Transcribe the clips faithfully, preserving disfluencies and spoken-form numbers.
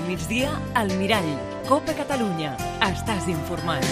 Al migdia, al Mirall. Copa Catalunya. Estàs informat.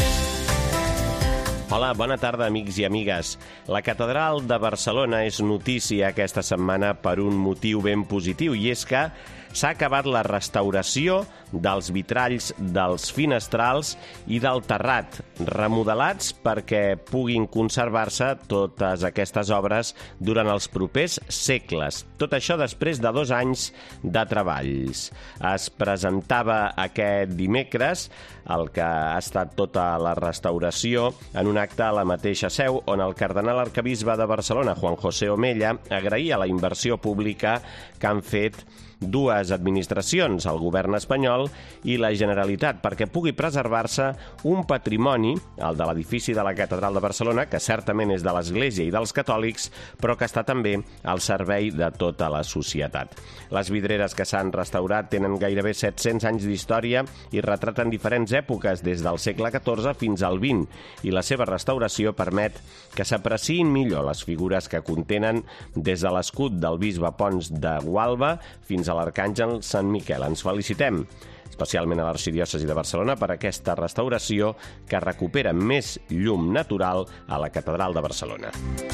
Hola, bona tarda, amics i amigues. La Catedral de Barcelona és notícia aquesta setmana per un motiu ben positiu, i és que s'ha acabat la restauració dels vitralls dels finestrals i del terrat, remodelats perquè puguin conservar-se totes aquestes obres durant els propers segles. Tot això després de dos anys de treballs. Es presentava aquest dimecres el que ha estat tota la restauració en un acte a la mateixa seu, on el cardenal arquebisbe de Barcelona, Juan José Omella, agraïa la inversió pública que han fet dues administracions, el govern espanyol i la Generalitat, perquè pugui preservar-se un patrimoni, el de l'edifici de la Catedral de Barcelona, que certament és de l'Església i dels catòlics, però que està també al servei de tota la societat. Les vidreres que s'han restaurat tenen gairebé set-cents anys d'història i retraten diferents èpoques des del segle catorze fins al vint, i la seva restauració permet que s'apreciïn millor les figures que contenen des de l'escut del bisbe Pons de Gualba fins a l'arcàngel Sant Miquel. Ens felicitem especialment a l'Arxidiòcesi de Barcelona per aquesta restauració que recupera més llum natural a la Catedral de Barcelona.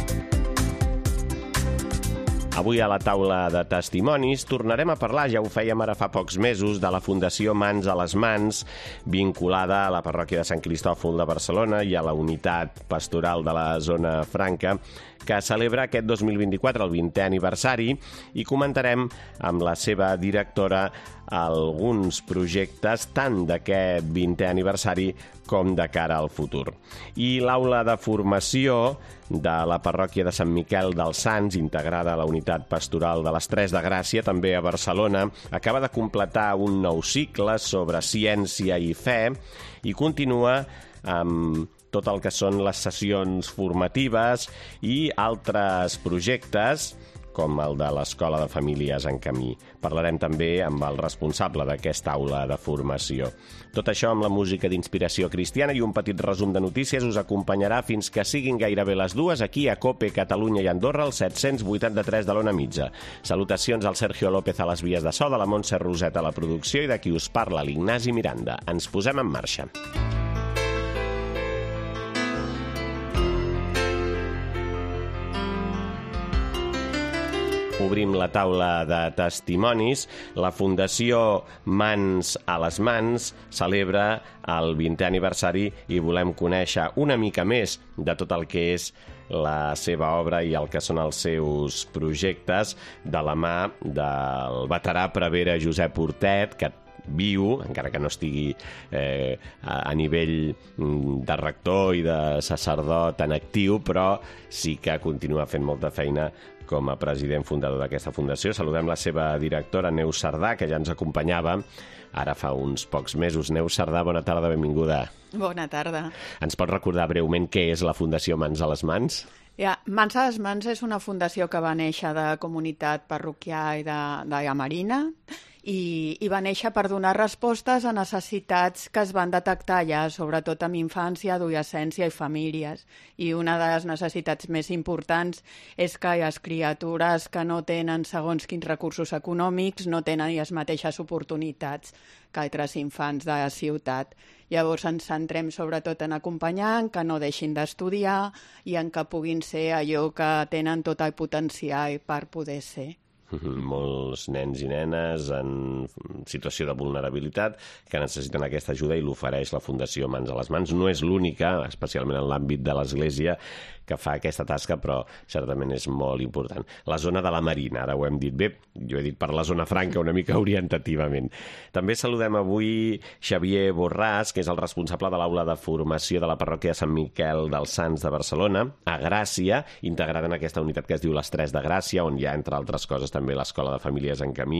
Avui a la taula de testimonis tornarem a parlar, ja ho fèiem ara fa pocs mesos, de la Fundació Mans a les Mans, vinculada a la parròquia de Sant Cristòfol de Barcelona i a la unitat pastoral de la Zona Franca, que celebra aquest dos mil vint-i-quatre el vintè aniversari, i comentarem amb la seva directora alguns projectes tant d'aquest vintè aniversari com de cara al futur. I l'aula de formació de la parròquia de Sant Miquel dels Sants, integrada a la unitat pastoral de les Tres de Gràcia, també a Barcelona, acaba de completar un nou cicle sobre ciència i fe i continua amb tot el que són les sessions formatives i altres projectes, com el de l'Escola de Famílies en Camí. Parlarem també amb el responsable d'aquesta aula de formació. Tot això amb la música d'inspiració cristiana i un petit resum de notícies us acompanyarà fins que siguin gairebé les dues aquí a COPE Catalunya i Andorra, al set-cents vuitanta-tres de l'Ona Mitja. Salutacions al Sergio López a les vies de so, de la Montse Roset a la producció i de qui us parla, l'Ignasi Miranda. Ens posem en marxa. Obrim la taula de testimonis. La Fundació Mans a les Mans celebra el vintè aniversari i volem conèixer una mica més de tot el que és la seva obra i el que són els seus projectes de la mà del veterà prevere Josep Hortet, que viu, encara que no estigui eh, a nivell de rector i de sacerdot en actiu, però sí que continua fent molta feina com a president fundador d'aquesta fundació. Saludem la seva directora, Neus Sardà, que ja ens acompanyava ara fa uns pocs mesos. Neus Sardà, bona tarda, benvinguda. Bona tarda. Ens pots recordar breument què és la Fundació Mans a les Mans? Ja, Mans a les Mans és una fundació que va néixer de comunitat parroquial de, de Marina, i, i va néixer per donar respostes a necessitats que es van detectar ja, sobretot amb infància, adolescència i famílies. I una de les necessitats més importants és que les criatures que no tenen segons quins recursos econòmics no tenen les mateixes oportunitats que altres infants de la ciutat. Llavors ens centrem sobretot en acompanyar, en que no deixin d'estudiar i en que puguin ser allò que tenen tot el potencial per poder ser. Molts nens i nenes en situació de vulnerabilitat que necessiten aquesta ajuda i l'ofereix la Fundació Mans a les Mans. No és l'única, especialment en l'àmbit de l'Església, que fa aquesta tasca, però certament és molt important. La zona de la Marina, ara ho hem dit bé, jo he dit per la zona franca una mica orientativament. També saludem avui Xavier Borràs, que és el responsable de l'aula de formació de la parròquia de Sant Miquel dels Sants de Barcelona, a Gràcia, integrada en aquesta unitat que es diu les Tres de Gràcia, on hi ha, entre altres coses, també l'Escola de Famílies en Camí.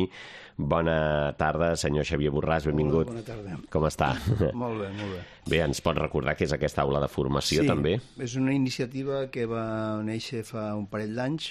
Bona tarda, senyor Xavier Borràs, benvingut. Bona tarda. Com està? Molt bé, molt bé. Bé, ens pot recordar què és aquesta aula de formació, sí, també? Sí, és una iniciativa que va néixer fa un parell d'anys.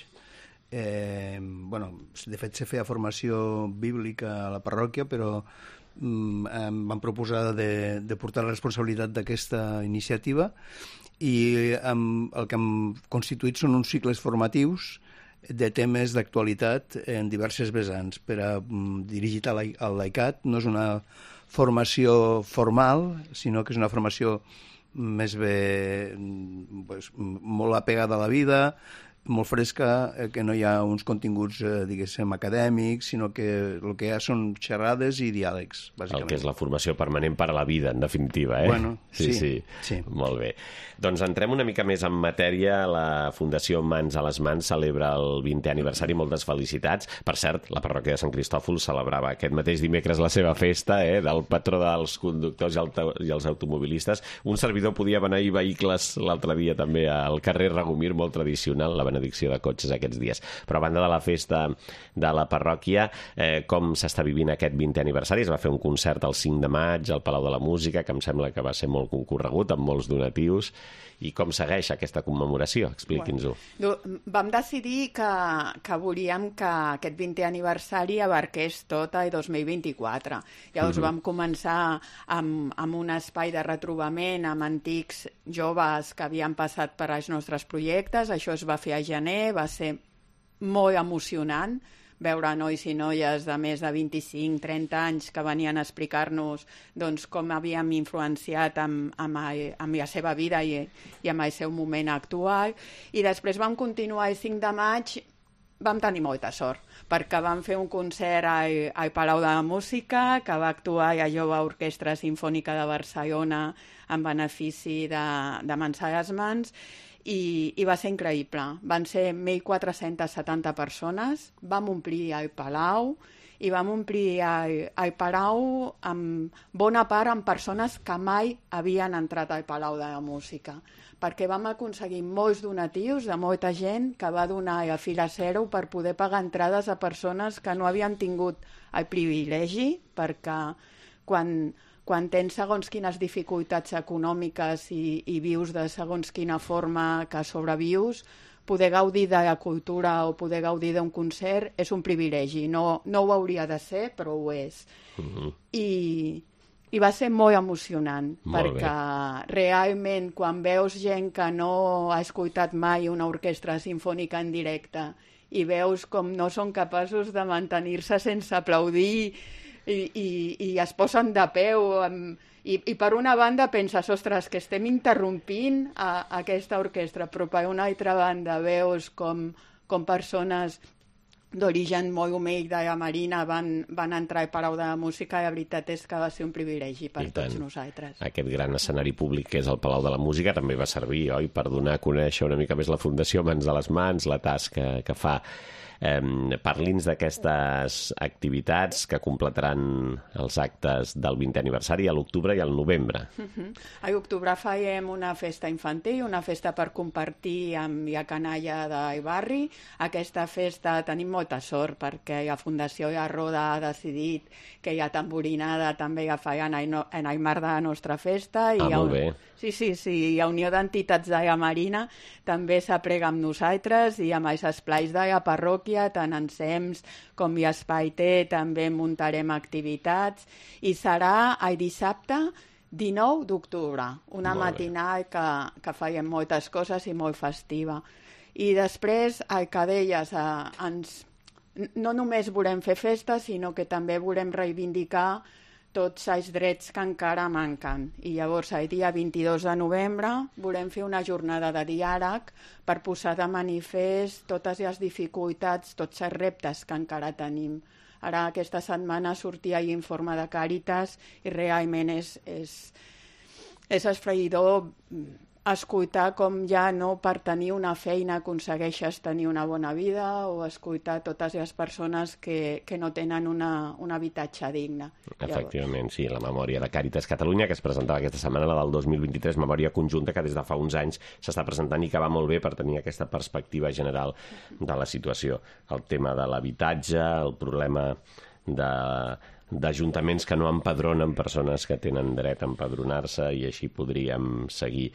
Eh, bueno, de fet, se feia formació bíblica a la parròquia, però mm, em van proposar de, de portar la responsabilitat d'aquesta iniciativa, i em, el que hem constituït són uns cicles formatius de temes d'actualitat en diverses vessants per a mm, dirigit al, al laicat. No és una formació formal, sinó que és una formació més bé pues, molt apegada a la vida, molt fresca, eh, que no hi ha uns continguts, eh, diguéssim, acadèmics, sinó que el que hi ha són xerrades i diàlegs, bàsicament. El que és la formació permanent per a la vida, en definitiva, eh? Bueno, sí, sí. sí. Molt bé. Doncs entrem una mica més en matèria. La Fundació Mans a les Mans celebra el vintè aniversari. Moltes felicitats. Per cert, la parròquia de Sant Cristòfol celebrava aquest mateix dimecres la seva festa, eh, del patró dels conductors i, el, i els automobilistes. Un servidor podia beneir vehicles l'altre dia també al carrer Ragomir, molt tradicional, la benedicció de cotxes aquests dies. Però a banda de la festa de la parròquia, eh, com s'està vivint aquest vintè aniversari? Es va fer un concert el cinc de maig al Palau de la Música, que em sembla que va ser molt concorregut, amb molts donatius. I com segueix aquesta commemoració? Expliqui'ns-ho. Bueno, vam decidir que, que volíem que aquest vintè aniversari abarqués tot el dos mil vint-i-quatre. Llavors uh-huh. vam començar amb, amb un espai de retrobament amb antics joves que havien passat per als nostres projectes. Això es va fer a gener, va ser molt emocionant veure nois i noies de més de vint-i-cinc trenta anys que venien a explicar-nos doncs, com havíem influenciat amb, amb, el, amb la seva vida i, i amb el seu moment actual. I després vam continuar el cinc de maig, vam tenir molta sort, perquè vam fer un concert al, al Palau de la Música, que va actuar la Jove Orquestra Simfònica de Barcelona en benefici de, de Mans a les Mans, I, i va ser increïble. Van ser mil quatre-centes setanta persones, vam omplir el Palau i vam omplir el, el Palau amb bona part amb persones que mai havien entrat al Palau de la Música, perquè vam aconseguir molts donatius de molta gent que va donar a fila zero per poder pagar entrades a persones que no havien tingut el privilegi, perquè quan... quan tens segons quines dificultats econòmiques i, i vius de segons quina forma que sobrevius, poder gaudir de la cultura o poder gaudir d'un concert és un privilegi. No, no ho hauria de ser, però ho és. Uh-huh. I, I va ser molt emocionant, molt perquè bé. Realment quan veus gent que no ha escoltat mai una orquestra simfònica en directe i veus com no són capaços de mantenir-se sense aplaudir I, i, i es posen de peu amb, i, i per una banda penses, ostres, que estem interrompint a, a aquesta orquestra, però per una altra banda veus com, com persones d'origen molt humil de la Marina van, van entrar al Palau de la Música i la veritat és que va ser un privilegi per tots nosaltres. Aquest gran escenari públic que és el Palau de la Música també va servir, oi?, per donar a conèixer una mica més la Fundació Mans a les Mans, la tasca que fa. Eh, Parli'ns d'aquestes activitats que completaran els actes del vintè aniversari a l'octubre i al novembre. Uh-huh. A l'octubre farem una festa infantil, una festa per compartir amb la canalla del barri. Aquesta festa tenim molta sort perquè la Fundació La Roda ha decidit que la tamborinada també la faran en el marc de la nostra festa. I ah, molt un... bé. Sí, sí, sí. I la Unió d'Entitats de la Marina també s'aprega amb nosaltres i amb els esplais de la parròquia, tant en SEMS com i Espai T, també muntarem activitats i serà el dissabte dinou d'octubre, una matinal que, que farem moltes coses i molt festiva. I després, el que deies, eh, ens, no només volem fer festa, sinó que també volem reivindicar tots els drets que encara manquen. I llavors, el dia vint-i-dos de novembre, volem fer una jornada de diàleg per posar de manifest totes les dificultats, tots els reptes que encara tenim. Ara, aquesta setmana sortia l'informe de Càritas i realment és, és, és esfereïdor escoltar com ja no per tenir una feina aconsegueixes tenir una bona vida o escoltar totes les persones que, que no tenen una, un habitatge digne. Efectivament, sí, la memòria de Càritas Catalunya, que es presentava aquesta setmana, la del dos mil vint-i-tres, memòria conjunta que des de fa uns anys s'està presentant i que va molt bé per tenir aquesta perspectiva general de la situació. El tema de l'habitatge, el problema de... d'ajuntaments que no empadronen persones que tenen dret a empadronar-se i així podríem seguir.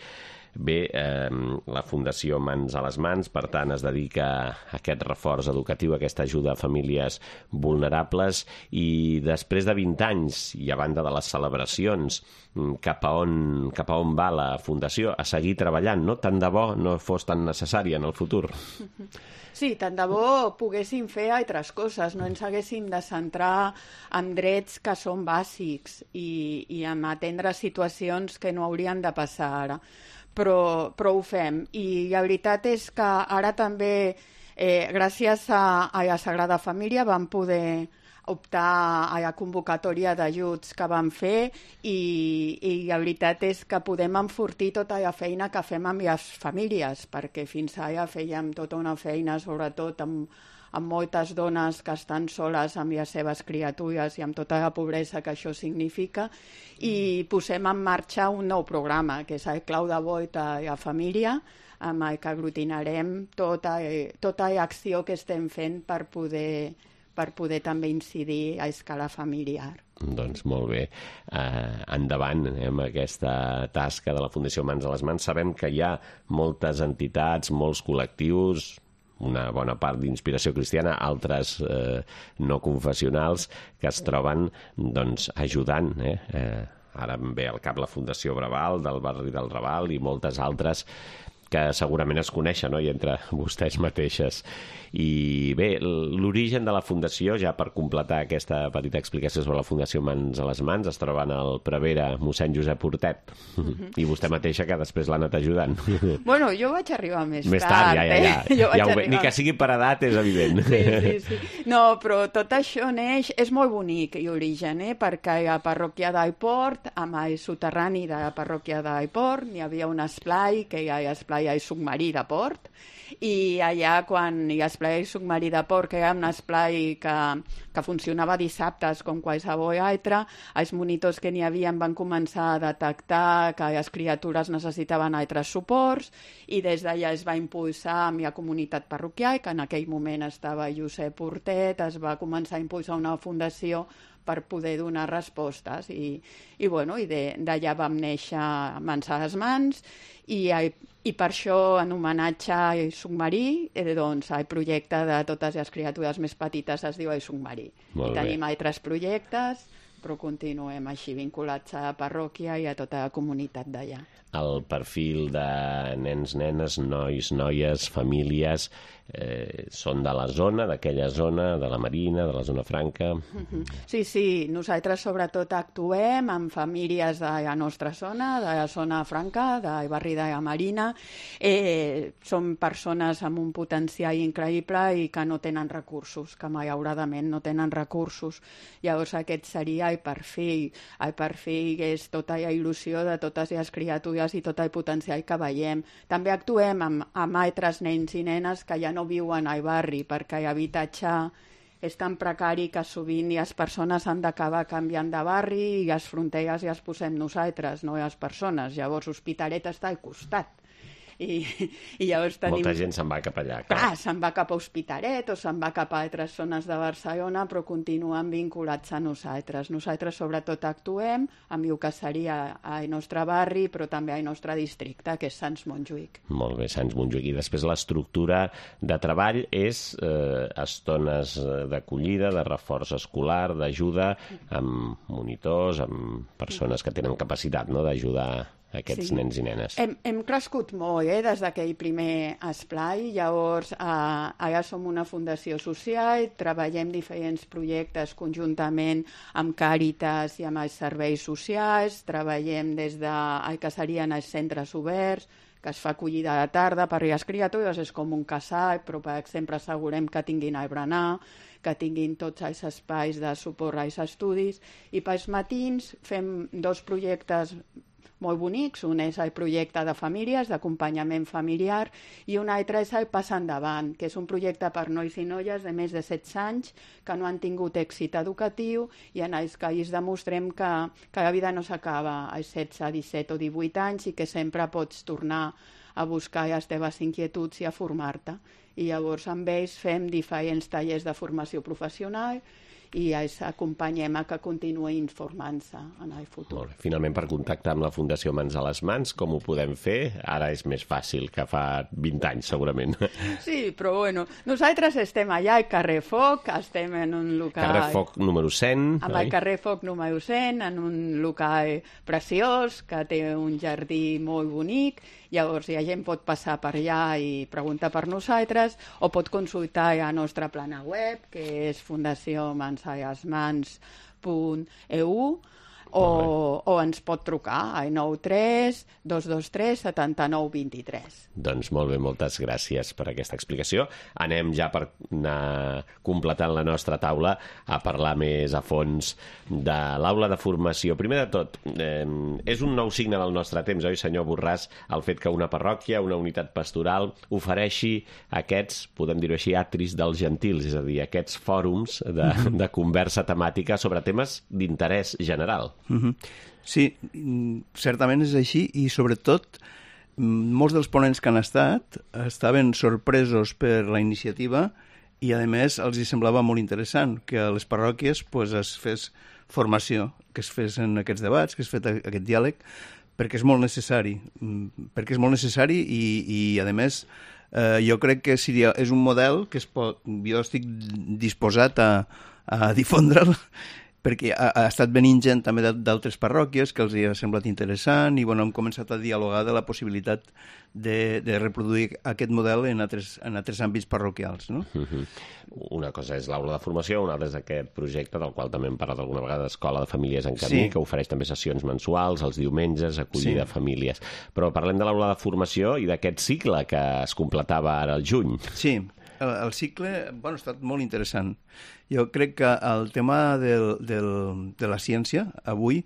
Bé, eh, la Fundació Mans a les Mans, per tant, es dedica a aquest reforç educatiu, a aquesta ajuda a famílies vulnerables, i després de vint anys, i a banda de les celebracions, cap a on, cap a on va la Fundació? A seguir treballant, no? Tant de bo no fos tan necessària en el futur. Sí, tant de bo poguéssim fer altres coses, no ens haguéssim de centrar en drets que són bàsics i, i en atendre situacions que no haurien de passar ara. Però, però ho fem. I la veritat és que ara també, eh, gràcies a, a la Sagrada Família, vam poder optar a la convocatòria d'ajuts que vam fer i, i la veritat és que podem enfortir tota la feina que fem amb les famílies, perquè fins ara fèiem tota una feina, sobretot amb, amb moltes dones que estan soles amb les seves criatures i amb tota la pobresa que això significa, i posem en marxa un nou programa, que és el Clau de Volta a la Família, amb el que aglutinarem tota, tota l'acció que estem fent per poder per poder també incidir a escala familiar. Doncs molt bé. Uh, endavant eh, amb aquesta tasca de la Fundació Mans a les Mans. Sabem que hi ha moltes entitats, molts col·lectius, una bona part d'inspiració cristiana, altres eh, no confessionals, que es troben doncs, ajudant. Eh? Eh, ara em ve al cap la Fundació Braval, del barri del Raval, i moltes altres que segurament es coneixen, no?, i entre vostès mateixes. I bé, l'origen de la Fundació, ja per completar aquesta petita explicació sobre la Fundació Mans a les Mans, es troba en el prevere mossèn Josep Hortet, mm-hmm. i vostè mateixa que després l'ha anat ajudant. Bueno, jo vaig arribar més, més tard. Més tard, ja, ja, ja. ja arribar... Ni que sigui per edat és evident. Sí, sí, sí. No, però tot això neix, és molt bonic l'origen, eh? Perquè a la parròquia del Port, amb el soterrani de la parròquia del Port, hi havia un esplai, que hi ha l'esplai al submarí de Port, i allà quan hi ha esplai submarí de Port, que hi ha un esplai que, que funcionava dissabtes com qualsevol altre, els monitors que n'hi havia van començar a detectar que les criatures necessitaven altres suports, i des d'allà es va impulsar amb la comunitat parroquial, que en aquell moment estava Josep Hortet, es va començar a impulsar una fundació per poder donar respostes, i, i, bueno, i d'allà vam néixer Mans a les Mans, i, i per això, en homenatge al submarí, eh, doncs, el projecte de totes les criatures més petites es diu el submarí. I tenim altres projectes, però continuem així vinculats a la parròquia i a tota la comunitat d'allà. El perfil de nens, nenes, nois, noies, famílies, eh, són de la zona, d'aquella zona, de la Marina, de la zona franca? Sí, sí, nosaltres sobretot actuem amb famílies de la nostra zona, de la zona franca, del barri de la Marina. Eh, són persones amb un potencial increïble i que no tenen recursos, que malauradament no tenen recursos. Llavors aquest seria el perfil. El perfil és tota la il·lusió de totes les criatures i tot el potencial que veiem. També actuem amb, amb altres nens i nenes que ja no viuen al barri, perquè l'habitatge és tan precari que sovint les persones han d'acabar canviant de barri i les fronteres ja les posem nosaltres, no les persones. Llavors Hospitalet està al costat. I, i llavors tenim... Molta gent se'n va cap allà. Clar, clar se'n va cap a Hospitalet o se'n va cap a altres zones de Barcelona, però continuen vinculats a nosaltres. Nosaltres sobretot actuem amb el que seria el nostre barri, però també el nostre districte, que és Sants Montjuïc. Molt bé, Sants Montjuïc. I després l'estructura de treball és eh, estones d'acollida, de reforç escolar, d'ajuda, amb monitors, amb persones que tenen capacitat, no?, d'ajudar aquests sí. nens i nenes. Hem, hem crescut molt, eh, des d'aquell primer esplai. Llavors, eh, ara som una fundació social, treballem diferents projectes conjuntament amb Càritas i amb els serveis socials, treballem des de el que serien els centres oberts, que es fa acollida a la tarda per les criatures, és com un casal, però per exemple assegurem que tinguin el berenar, que tinguin tots els espais de suport als estudis, i pels matins fem dos projectes molt bonics. Un és el projecte de famílies, d'acompanyament familiar, i un altre és el Pas Endavant, que és un projecte per nois i noies de més de setze anys que no han tingut èxit educatiu i en els que ells demostrem que, que la vida no s'acaba als setze, disset o divuit anys i que sempre pots tornar a buscar les teves inquietuds i a formar-te. i llavors amb ells fem diferents tallers de formació professional i els acompanyem a que continuïn formant-se en el futur. Molt bé. Finalment, per contactar amb la Fundació Mans a les Mans, com ho podem fer? Ara és més fàcil que fa vint anys, segurament. Sí, però bueno, nosaltres estem allà al carrer Foc, estem en un local... Carrer Foc número cent, amb el carrer Foc número cent, en un local preciós, que té un jardí molt bonic. Llavors la gent pot passar per allà i preguntar per nosaltres, o pot consultar la nostra plana web, que és fundació mans a les mans punt e u, o, o ens pot trucar al nou tres dos dos tres set nou dos tres. Doncs molt bé, moltes gràcies per aquesta explicació. Anem ja per anar completant la nostra taula a parlar més a fons de l'aula de formació. Primer de tot, eh, és un nou signe del nostre temps, oi, senyor Borràs, el fet que una parròquia, una unitat pastoral, ofereixi aquests, podem dir-ho així, atris dels gentils, és a dir, aquests fòrums de, de conversa temàtica sobre temes d'interès general. Mm-hmm. Sí, certament és així i sobretot molts dels ponents que han estat estaven sorpresos per la iniciativa i a més els hi semblava molt interessant que a les parròquies pues, es fes formació, que es fes en aquests debats, que es fes aquest diàleg, perquè és molt necessari, perquè és molt necessari i, i a més eh, jo crec que seria, és un model que es pot, jo estic disposat a, a difondre'l perquè ha, ha estat venint gent també d'altres parròquies que els hi ha semblat interessant i bueno, hem començat a dialogar de la possibilitat de, de reproduir aquest model en altres, en altres àmbits parroquials. No? Uh-huh. Una cosa és l'aula de formació, una altra és aquest projecte del qual també hem parlat alguna vegada, Escola de Famílies en Camí, sí. que ofereix també sessions mensuals, els diumenges, acollida sí. famílies. Però parlem de l'aula de formació i d'aquest cicle que es completava ara al juny. Sí, el, el cicle bueno, ha estat molt interessant. Jo crec que el tema del, del, de la ciència avui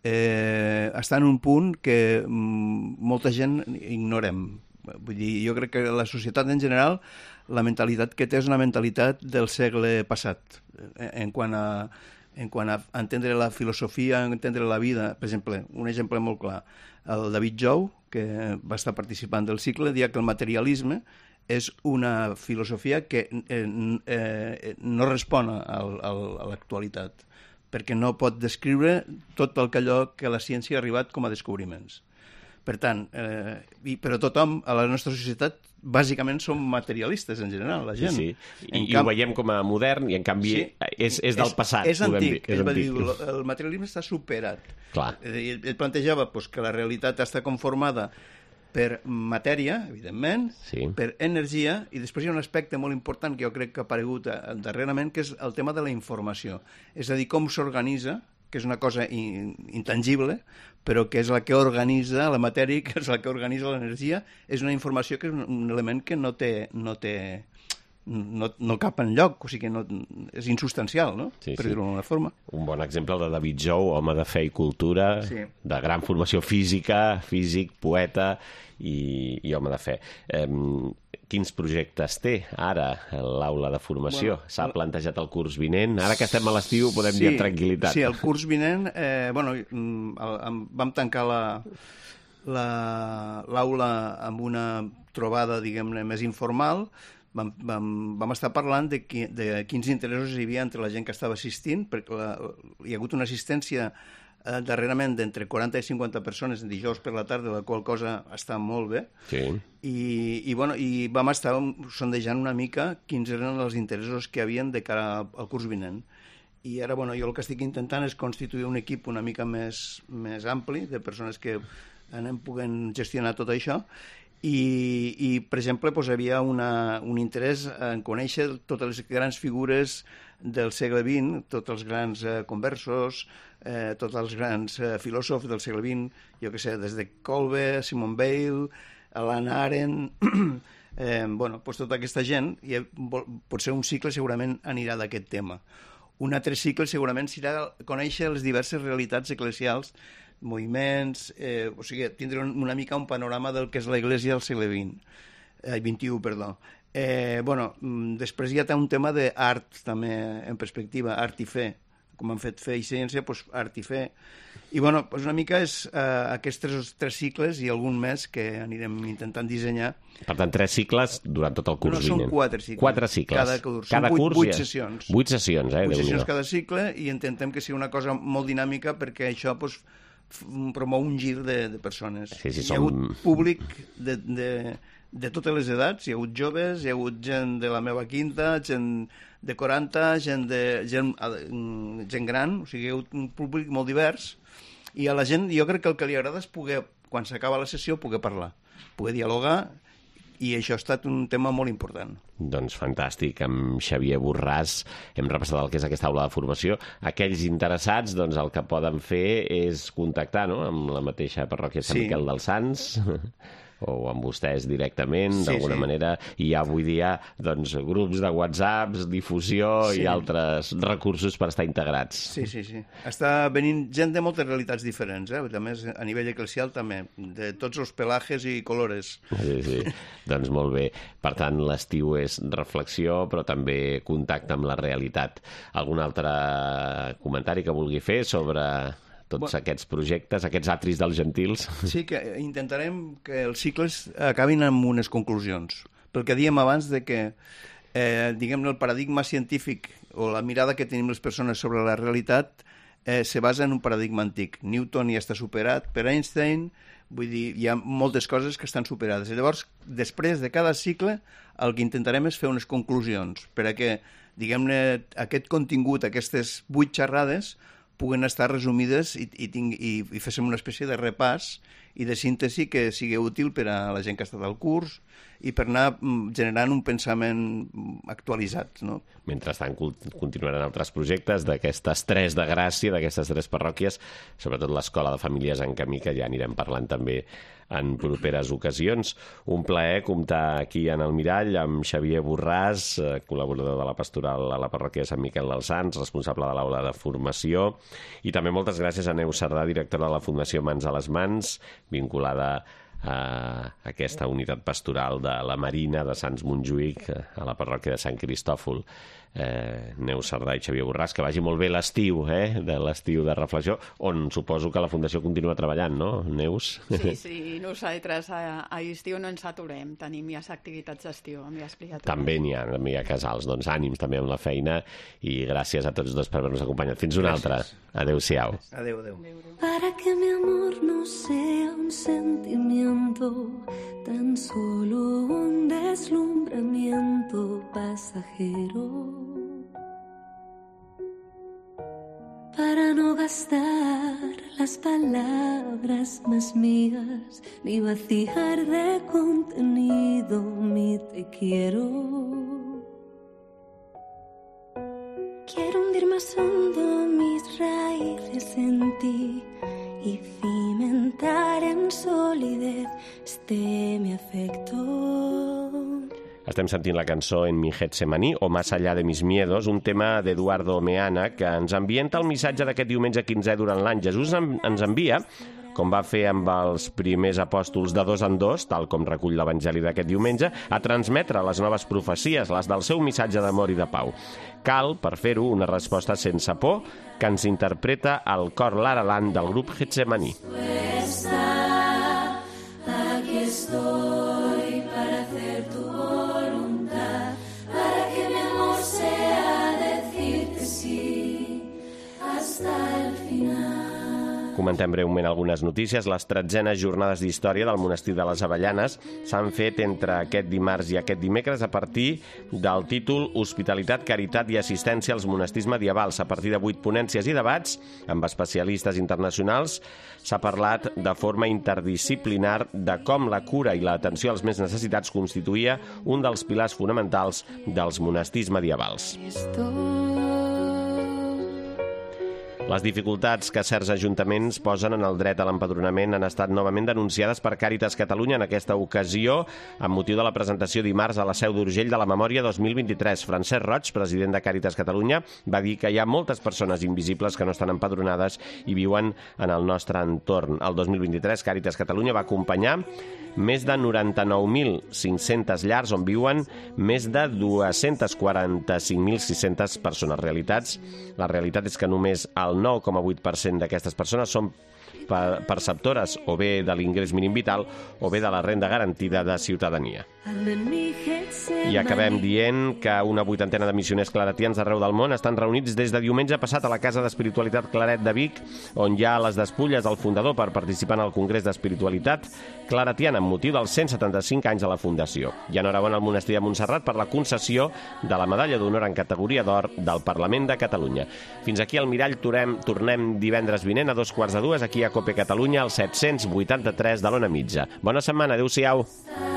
eh, està en un punt que mm, molta gent ignorem. Vull dir, jo crec que la societat en general, la mentalitat que té és una mentalitat del segle passat, en quant a, en quant a entendre la filosofia, entendre la vida. Per exemple, un exemple molt clar, el David Jou, que va estar participant del cicle, deia que el materialisme és una filosofia que eh, eh, no respon al, al, a l'actualitat, perquè no pot descriure tot el que allò que la ciència ha arribat com a descobriments. Per tant, eh, i, però tothom, a la nostra societat, bàsicament som materialistes en general, la gent. Sí, sí. I, en i camp... ho veiem com a modern i en canvi sí, és, és del passat. És, és antic, dir. És és antic. Dir, el materialisme està superat. Clar. Ell, ell plantejava pues, que la realitat està conformada per matèria, evidentment, sí. per energia, i després hi ha un aspecte molt important que jo crec que ha aparegut darrerament, que és el tema de la informació. És a dir, com s'organitza, que és una cosa in, intangible, però que és la que organitza la matèria, que és la que organitza l'energia, és una informació que és un element que no té... No té No, no cap enlloc, o sigui que no, és insubstancial, no? Sí, per sí. dir-ho d'alguna forma. Un bon exemple, el de David Jou, home de fe i cultura, sí. de gran formació física, físic, poeta i, i home de fe. Eh, quins projectes té ara l'aula de formació? Bueno, S'ha plantejat el curs vinent? Ara que estem a l'estiu podem sí, dir amb tranquil·litat. Sí, el curs vinent, eh, bueno, vam tancar la l'aula amb una trobada, diguem-ne, més informal. Vam, vam, vam estar parlant de, qui, de quins interessos hi havia entre la gent que estava assistint, perquè la, hi ha hagut una assistència eh, darrerament d'entre quaranta i cinquanta persones dijous per la tarda, la qual cosa està molt bé. Sí. I, i, bueno, i vam estar sondejant una mica quins eren els interessos que havien de cara al, al curs vinent. I ara, bueno, jo el que estic intentant és constituir un equip una mica més, més ampli, de persones que anem puguent gestionar tot això. I, i per exemple, doncs, hi havia una, un interès en conèixer totes les grans figures del segle vint, tots els grans eh, conversos, eh, tots els grans eh, filòsofs del segle vint, jo què sé, des de Kolbe, Simone Weil, Alan Arendt, eh, bueno, doncs tota aquesta gent, i potser un cicle segurament anirà d'aquest tema. Un altre cicle segurament serà conèixer les diverses realitats eclesials, moviments, eh, o sigui, tindre una mica un panorama del que és la Iglésia del segle vint, eh, vint-i-u, perdó. Eh, bueno, després hi ha un tema d'art, també, en perspectiva, art i fe, com han fet fe i ciència, doncs art i fe. I bueno, doncs una mica és uh, aquests tres, tres cicles i algun més que anirem intentant dissenyar. Per tant, tres cicles durant tot el curs no, vinent. Són quatre cicles. Quatre cicles. Cada curs. Cada són vuit, curs, vuit ja. sessions. Vuit sessions, eh? Vuit Déu-n'hi-do. sessions cada cicle i intentem que sigui una cosa molt dinàmica perquè això doncs, promou un gir de, de persones. Sí, sí, som... Hi ha hagut públic de, de, de totes les edats, hi ha hagut joves, hi ha hagut gent de la meva quinta, gent de quaranta, gent, de, gent, gent gran, o sigui, hi ha hagut un públic molt divers. I a la gent, jo crec que el que li agrada és poder, quan s'acaba la sessió, poder parlar, poder dialogar, i això ha estat un tema molt important. Doncs fantàstic. Amb Xavier Borràs hem repassat el que és aquesta aula de formació. Aquells interessats, doncs el que poden fer és contactar, no?, amb la mateixa parròquia Sant Sí. Miquel dels Sants, o amb vostès directament, Sí, d'alguna sí. manera. I ja avui dia, doncs, grups de whatsapps, difusió Sí. i altres recursos per estar integrats. Sí, sí, sí. Està venint gent de moltes realitats diferents, eh? A més, a nivell eclesial també, de tots els pelajes i colores. Sí, sí. Doncs molt bé. Per tant, l'estiu és reflexió, però també contacte amb la realitat. Algun altre comentari que vulgui fer sobre tots Bueno. aquests projectes, aquests atris dels gentils? Sí, que intentarem que els cicles acabin amb unes conclusions. Pel que dèiem abans de que, eh, diguem-ne, el paradigma científic o la mirada que tenim les persones sobre la realitat eh, se basa en un paradigma antic. Newton ja està superat per Einstein, vull dir, hi ha moltes coses que estan superades. I llavors, després de cada cicle, el que intentarem és fer unes conclusions per a que, diguem-ne, aquest contingut, aquestes vuit xerrades, puguen estar resumides i, i, ting, i, i féssim una espècie de repàs i de síntesi que sigui útil per a la gent que ha estat al curs i per anar generant un pensament actualitzat, no? Mentrestant, continuaran altres projectes d'aquestes tres de Gràcia, d'aquestes tres parròquies, sobretot l'Escola de Famílies en Camí, que ja anirem parlant també en properes ocasions. Un plaer comptar aquí en el Mirall amb Xavier Borràs, col·laborador de la pastoral a la parròquia de Sant Miquel dels Sants, responsable de l'aula de formació, i també moltes gràcies a Neus Cerdà, directora de la Fundació Mans a les Mans, vinculada a aquesta unitat pastoral de la Marina de Sants Montjuïc, a la parròquia de Sant Cristòfol. Eh, Neus Cerdà i Xavier Borràs, que vagi molt bé l'estiu, eh? de l'estiu de reflexió, on suposo que la Fundació continua treballant, no, Neus? Sí, sí, nosaltres a, a estiu no ens aturem, tenim ja activitats d'estiu amb les criatures. També n'hi ha, també hi ha casals, doncs ànims també amb la feina, i gràcies a tots dos per haver-nos acompanyat. Fins una altra. Adéu-siau. Adéu, adéu. Para que mi amor no sea un sentimiento, tan solo un deslumbramiento pasajero. Para no gastar las palabras más mías, ni vaciar de contenido mi te quiero. Quiero hundir más hondo mis raíces en ti y cimentar en solidez este mi afecto. Estem sentint la cançó En mi Getsemaní, o Más allá de mis miedos, un tema d'Eduardo Meana que ens ambienta el missatge d'aquest diumenge quinzè durant l'any. Jesús ens envia, com va fer amb els primers apòstols de dos en dos, tal com recull l'Evangeli d'aquest diumenge, a transmetre les noves profecies, les del seu missatge d'amor i de pau. Cal, per fer-ho, una resposta sense por que ens interpreta el cor Laraland del grup Getsemaní. Aquí estoy para hacer tu voluntad, para que mi amor sea decirte sí hasta el final. Comentem breument algunes notícies. Les tretzenes jornades d'història del monestir de les Avellanes s'han fet entre aquest dimarts i aquest dimecres a partir del títol Hospitalitat, Caritat i Assistència als monestirs medievals. A partir de vuit ponències i debats amb especialistes internacionals s'ha parlat de forma interdisciplinar de com la cura i l'atenció als més necessitats constituïa un dels pilars fonamentals dels monestirs medievals. Les dificultats que certs ajuntaments posen en el dret a l'empadronament han estat novament denunciades per Càritas Catalunya en aquesta ocasió, amb motiu de la presentació dimarts a la Seu d'Urgell de la Memòria dos mil vint-i-tres. Francesc Roig, president de Càritas Catalunya, va dir que hi ha moltes persones invisibles que no estan empadronades i viuen en el nostre entorn. El dos mil vint-i-tres, Càritas Catalunya va acompanyar més de noranta-nou mil cinc-centes llars on viuen més de dos-cents quaranta-cinc mil sis-centes persones. Realitats. La realitat és que només el nou coma vuit per cent d'aquestes persones són perceptores o bé de l'ingrés mínim vital o bé de la renda garantida de ciutadania. I acabem dient que una vuitantena de missioners claretians d'arreu del món estan reunits des de diumenge passat a la Casa d'Espiritualitat Claret de Vic, on hi ha les despulles del fundador per participar en el Congrés d'Espiritualitat Claretiana amb motiu dels cent setanta-cinc anys de la fundació. I enhorabona al Monestir de Montserrat per la concessió de la Medalla d'Honor en categoria d'or del Parlament de Catalunya. Fins aquí al Mirall, tornem, tornem divendres vinent a dos quarts de dues aquí a Cope Catalunya, al set-cents vuitanta-tres de l'Ona Mitja. Bona setmana, adéu-siau.